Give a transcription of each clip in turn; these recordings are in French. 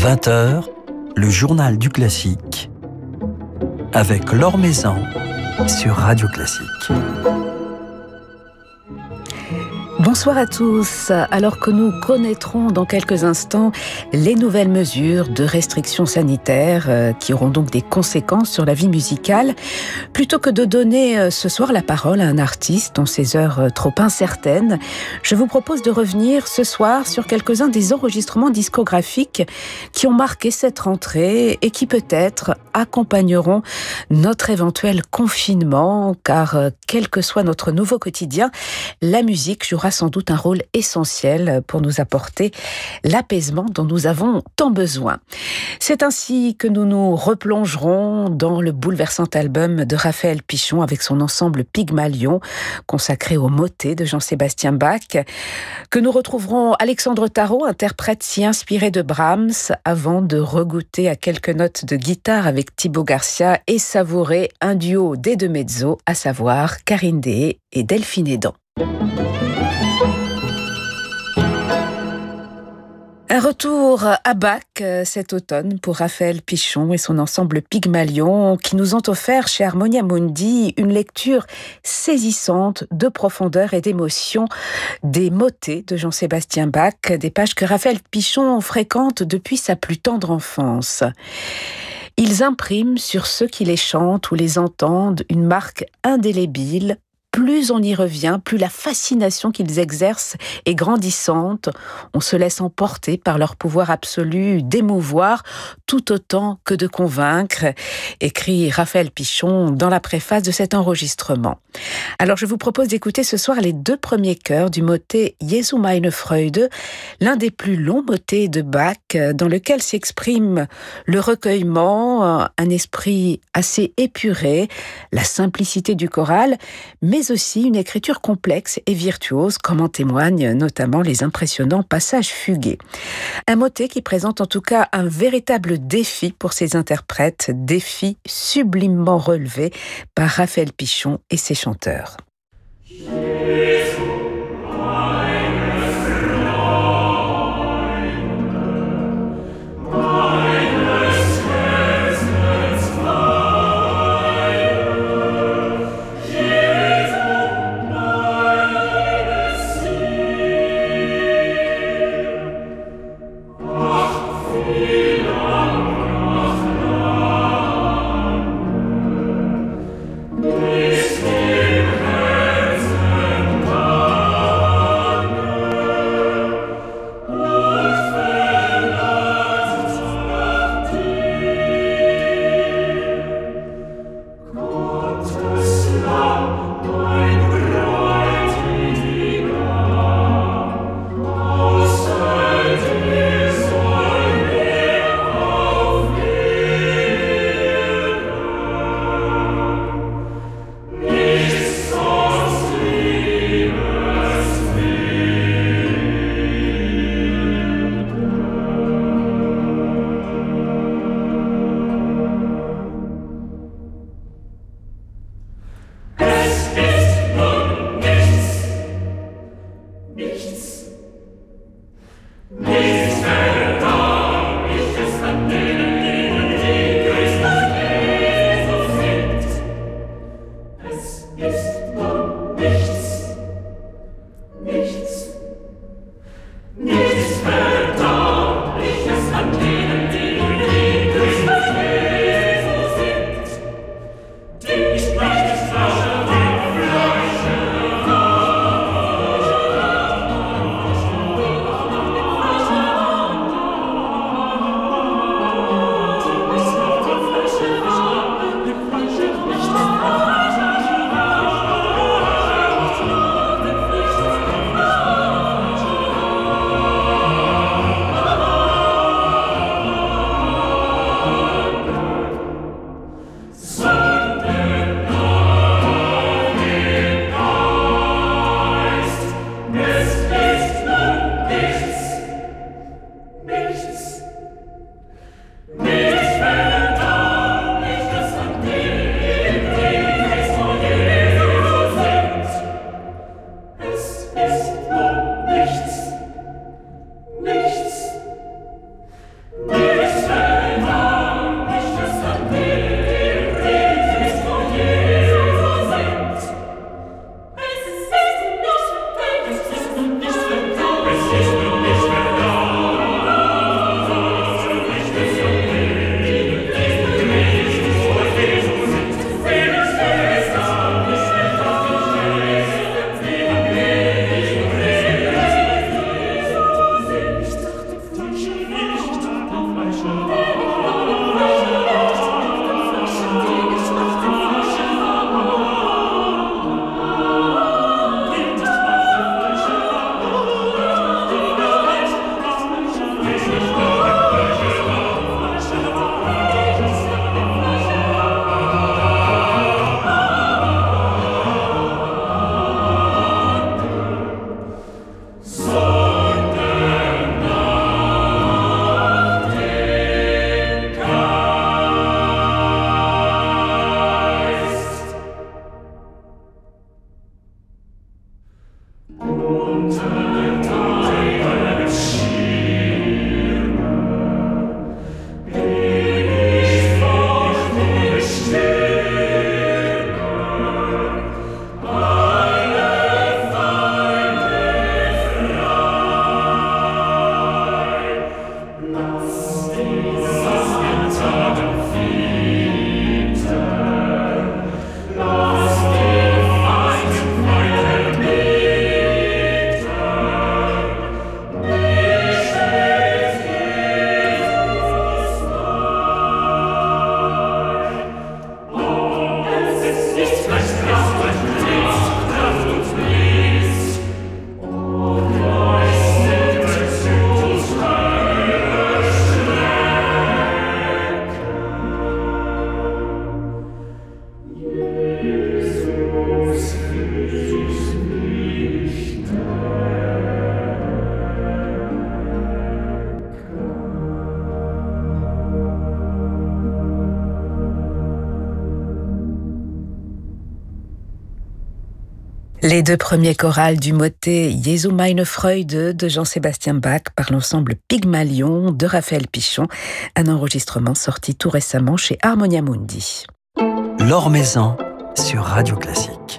20h, le journal du classique avec Laure Maison sur Radio Classique. Bonsoir à tous. Alors que nous connaîtrons dans quelques instants les nouvelles mesures de restrictions sanitaires qui auront donc des conséquences sur la vie musicale, plutôt que de donner ce soir la parole à un artiste dans ces heures trop incertaines, je vous propose de revenir ce soir sur quelques-uns des enregistrements discographiques qui ont marqué cette rentrée et qui peut-être accompagneront notre éventuel confinement, car quel que soit notre nouveau quotidien, la musique jouera sans doute un rôle essentiel pour nous apporter l'apaisement dont nous avons tant besoin. C'est ainsi que nous nous replongerons dans le bouleversant album de Raphaël Pichon avec son ensemble Pygmalion, consacré aux motets de Jean-Sébastien Bach, que nous retrouverons Alexandre Tarot, interprète si inspiré de Brahms, avant de regoûter à quelques notes de guitare avec Thibaut Garcia et savourer un duo des deux mezzos, à savoir Karine Deshaies et Delphine Edan. Un retour à Bach cet automne pour Raphaël Pichon et son ensemble Pygmalion qui nous ont offert chez Harmonia Mundi une lecture saisissante de profondeur et d'émotion des motets de Jean-Sébastien Bach, des pages que Raphaël Pichon fréquente depuis sa plus tendre enfance. Ils impriment sur ceux qui les chantent ou les entendent une marque indélébile. Plus on y revient, plus la fascination qu'ils exercent est grandissante. On se laisse emporter par leur pouvoir absolu d'émouvoir tout autant que de convaincre, écrit Raphaël Pichon dans la préface de cet enregistrement. Alors je vous propose d'écouter ce soir les deux premiers chœurs du motet Jesu meine Freude, l'un des plus longs motets de Bach, dans lequel s'exprime le recueillement, un esprit assez épuré, la simplicité du choral, mais aussi une écriture complexe et virtuose, comme en témoignent notamment les impressionnants passages fugués. Un motet qui présente en tout cas un véritable défi pour ses interprètes, défi sublimement relevé par Raphaël Pichon et ses chanteurs. Ist im Les deux premiers chorales du motet Jesu meine Freude de Jean-Sébastien Bach par l'ensemble Pygmalion de Raphaël Pichon, un enregistrement sorti tout récemment chez Harmonia Mundi. L'Or Maison sur Radio Classique.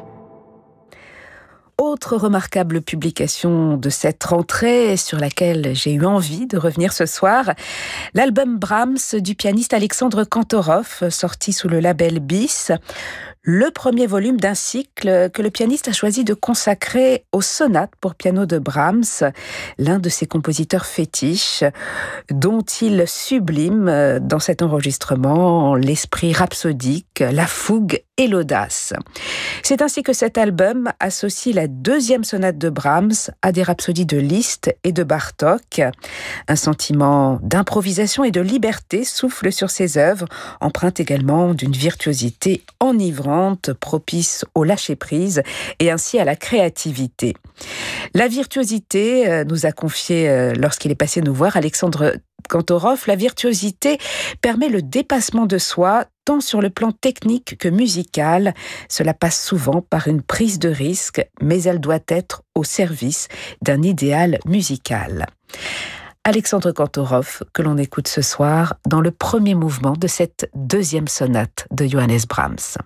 Autre remarquable publication de cette rentrée sur laquelle j'ai eu envie de revenir ce soir, l'album Brahms du pianiste Alexandre Kantorov, sorti sous le label BIS, le premier volume d'un cycle que le pianiste a choisi de consacrer aux sonates pour piano de Brahms, l'un de ses compositeurs fétiches, dont il sublime dans cet enregistrement l'esprit rhapsodique, la fougue et l'audace. C'est ainsi que cet album associe la deuxième sonate de Brahms à des rhapsodies de Liszt et de Bartók. Un sentiment d'improvisation et de liberté souffle sur ses œuvres, empreinte également d'une virtuosité enivrante, propice au lâcher-prise et ainsi à la créativité. La virtuosité, nous a confié lorsqu'il est passé nous voir Alexandre Kantorov, la virtuosité permet le dépassement de soi, tant sur le plan technique que musical. Cela passe souvent par une prise de risque, mais elle doit être au service d'un idéal musical. Alexandre Kantorov, que l'on écoute ce soir dans le premier mouvement de cette deuxième sonate de Johannes Brahms.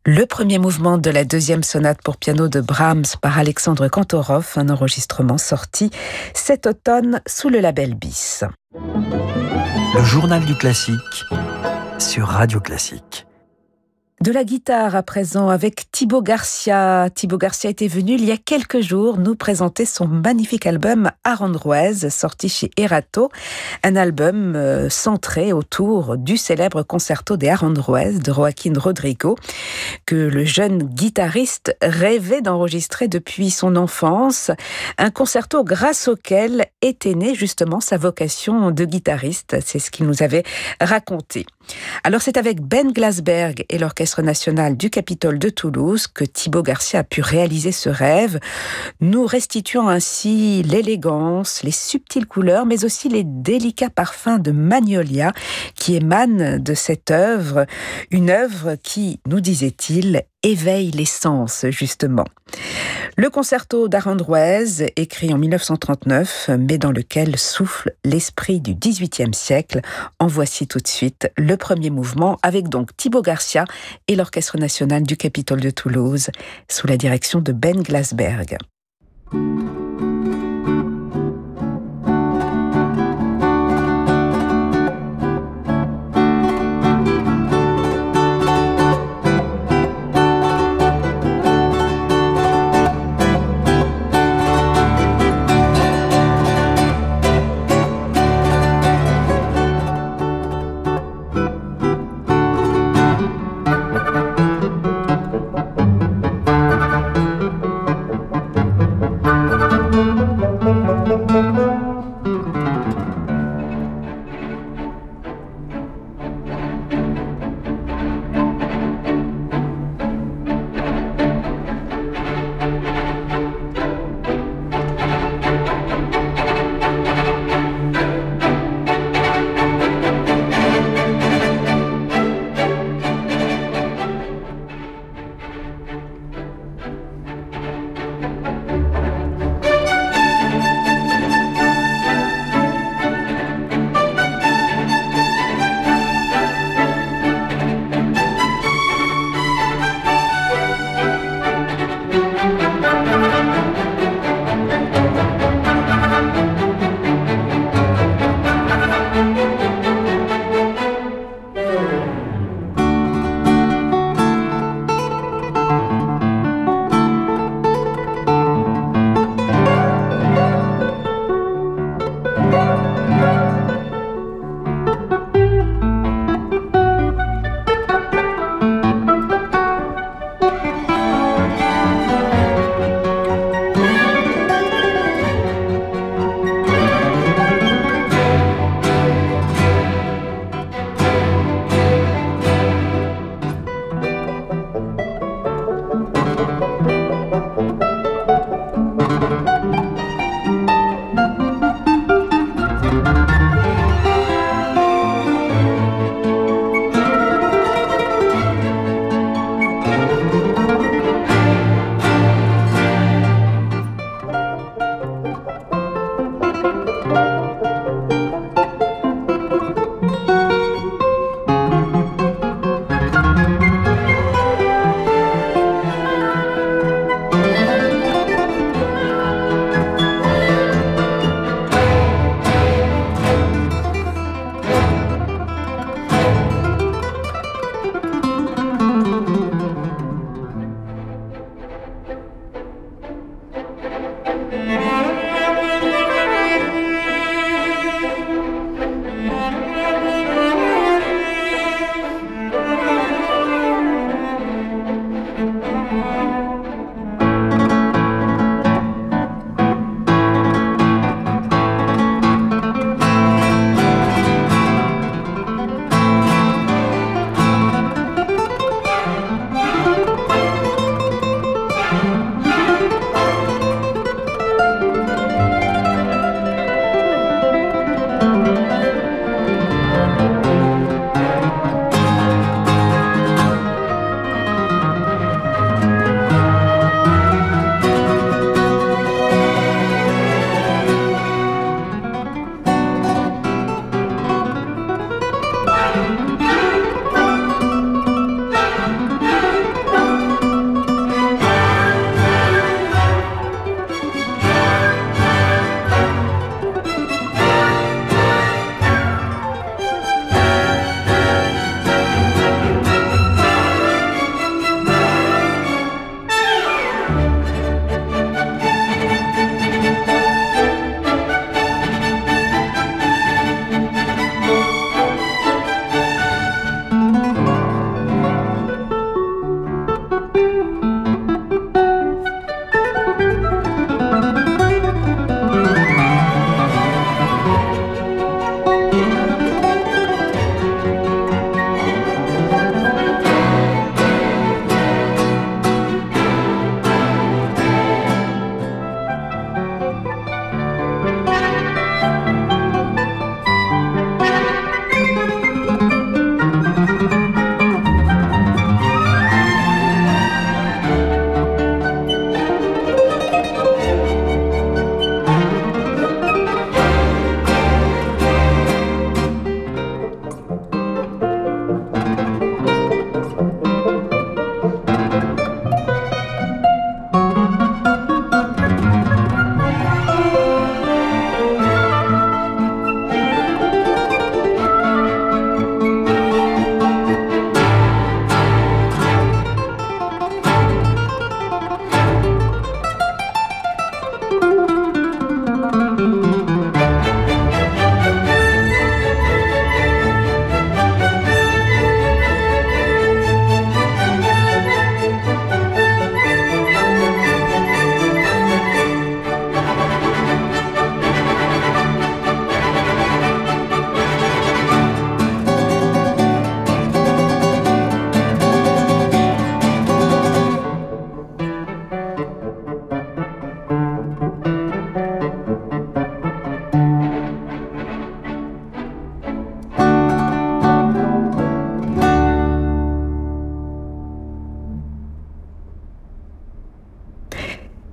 Le premier mouvement de la deuxième sonate pour piano de Brahms par Alexandre Kantorov, un enregistrement sorti cet automne sous le label BIS. Le journal du classique sur Radio Classique. De la guitare à présent avec Thibaut Garcia. Thibaut Garcia était venu il y a quelques jours nous présenter son magnifique album Aranjuez, sorti chez Erato. Un album centré autour du célèbre concerto des Aranjuez de Joaquín Rodrigo, que le jeune guitariste rêvait d'enregistrer depuis son enfance. Un concerto grâce auquel était née justement sa vocation de guitariste. C'est ce qu'il nous avait raconté. Alors c'est avec Ben Glasberg et l'Orchestre national du Capitole de Toulouse que Thibaut Garcia a pu réaliser ce rêve, nous restituant ainsi l'élégance, les subtiles couleurs, mais aussi les délicats parfums de magnolia qui émanent de cette œuvre, une œuvre qui, nous disait-il, éveille les sens, justement. Le concerto d'Aranjuez, écrit en 1939, mais dans lequel souffle l'esprit du XVIIIe siècle. En voici tout de suite le premier mouvement, avec donc Thibaut Garcia et l'Orchestre national du Capitole de Toulouse, sous la direction de Ben Glasberg.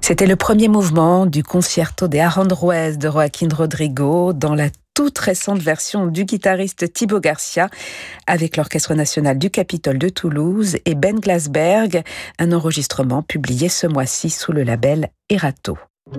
C'était le premier mouvement du Concierto de Aranjuez de Joaquín Rodrigo dans la toute récente version du guitariste Thibaut Garcia avec l'Orchestre national du Capitole de Toulouse et Ben Glasberg, un enregistrement publié ce mois-ci sous le label Erato.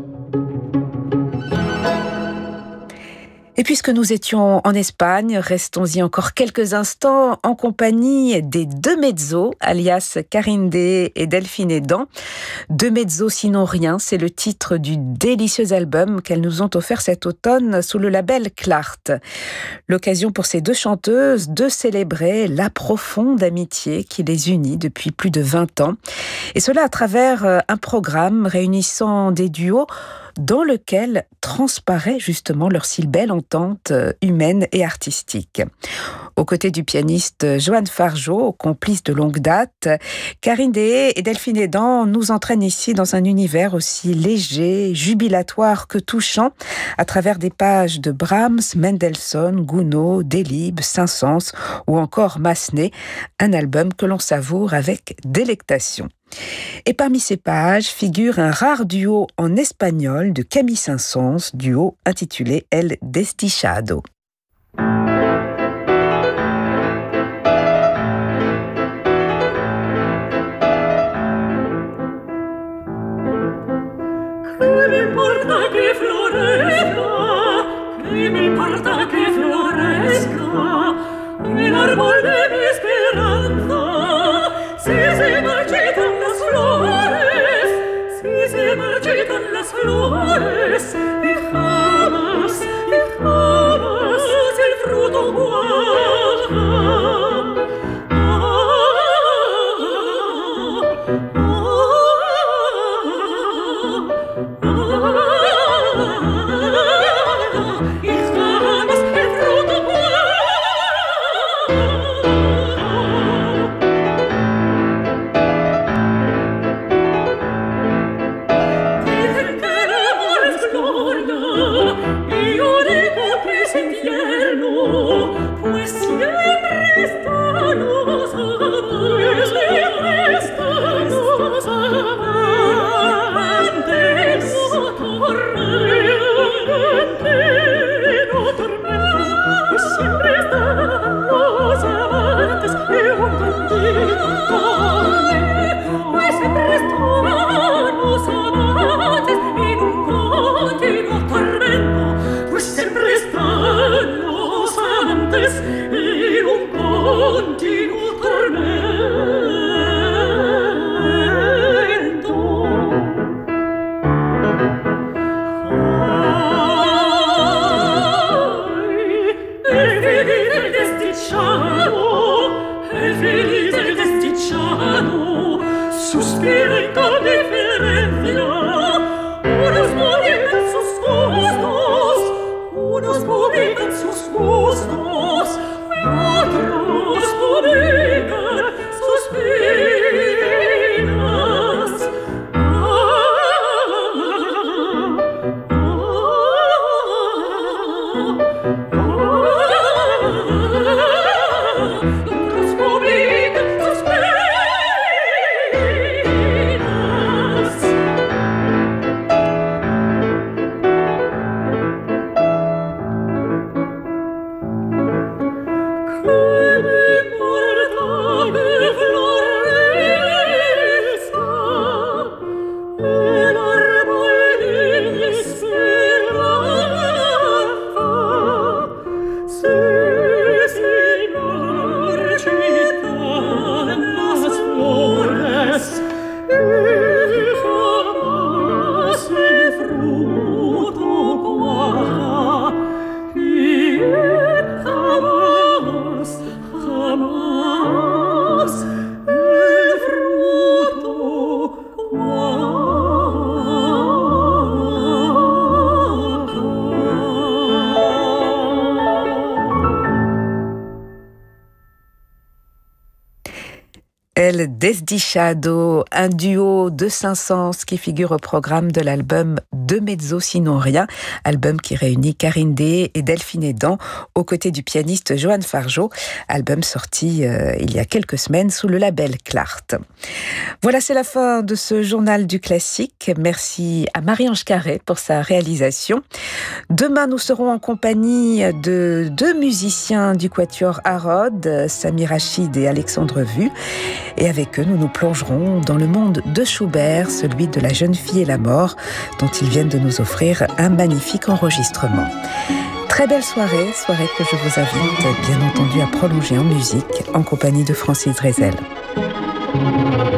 Et puisque nous étions en Espagne, restons-y encore quelques instants en compagnie des deux mezzos, alias Carindé et Delphine Dan. Deux mezzos sinon rien, c'est le titre du délicieux album qu'elles nous ont offert cet automne sous le label Clart. L'occasion pour ces deux chanteuses de célébrer la profonde amitié qui les unit depuis plus de 20 ans. Et cela à travers un programme réunissant des duos dans lequel transparaît justement leur si belle entente humaine et artistique. Aux côtés du pianiste Joan Fargeau, complice de longue date, Carindé et Delphine Dan nous entraînent ici dans un univers aussi léger, jubilatoire que touchant, à travers des pages de Brahms, Mendelssohn, Gounod, Delibes, Saint-Saëns ou encore Massenet, un album que l'on savoure avec délectation. Et parmi ces pages figure un rare duo en espagnol de Camille Saint-Saëns, duo intitulé El Desdichado. Flores, y jamás el fruto guarda. Y jamás el fruto guarda. Pues siempre están los amantes, siempre están los amantes, no tormento, pues siempre están los amantes, un contigo tormento, pues siempre están los amantes, en un continuo tormento, pues siempre están los amantes en un continuo tormento. El feliz del desdichado, suspira en tal diferencia, unos publican sus gustos, unos publican sus gustos, otros publican sus penas. Otros publican sus penas. Drezel, Desdicciado, un duo de Saint-Saëns qui figure au programme de l'album Deux Mezzo sinon rien, album qui réunit Karine Day et Delphine Edan aux côtés du pianiste Johan Fargeau, album sorti il y a quelques semaines sous le label Clart. Voilà, c'est la fin de ce journal du classique. Merci à Marie-Ange Carré pour sa réalisation. Demain, nous serons en compagnie de deux musiciens du quatuor Harrod, Samir Rachid et Alexandre Vu. Et avec eux, nous nous plongerons dans le monde de Schubert, celui de La jeune fille et la mort, dont ils viennent de nous offrir un magnifique enregistrement. Très belle soirée que je vous invite, bien entendu, à prolonger en musique, en compagnie de Francis Drezel.